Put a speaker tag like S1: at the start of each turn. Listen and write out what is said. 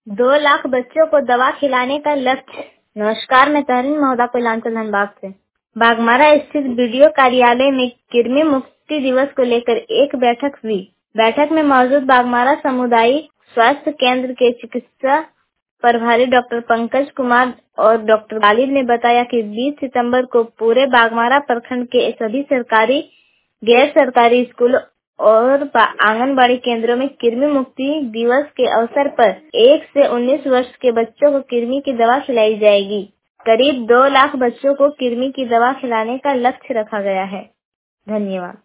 S1: 2 लाख बच्चों को दवा खिलाने का लक्ष्य। नमस्कार, मैं तहरीन महोदा कोइलांचल धनबाद से। बाघमारा स्थित बीडीओ कार्यालय में कृमि मुक्ति दिवस को लेकर एक बैठक हुई। बैठक में मौजूद बाघमारा सामुदायिक स्वास्थ्य केंद्र के चिकित्सा प्रभारी डॉक्टर पंकज कुमार और डॉक्टर गालिब ने बताया कि 20 सितंबर को पूरे बाघमारा प्रखंड के सभी सरकारी, गैर सरकारी स्कूलों और आंगनबाड़ी केंद्रों में कृमि मुक्ति दिवस के अवसर पर 1 से 19 वर्ष के बच्चों को कृमि की दवा खिलाई जाएगी। करीब 2 लाख बच्चों को कृमि की दवा खिलाने का लक्ष्य रखा गया है। धन्यवाद।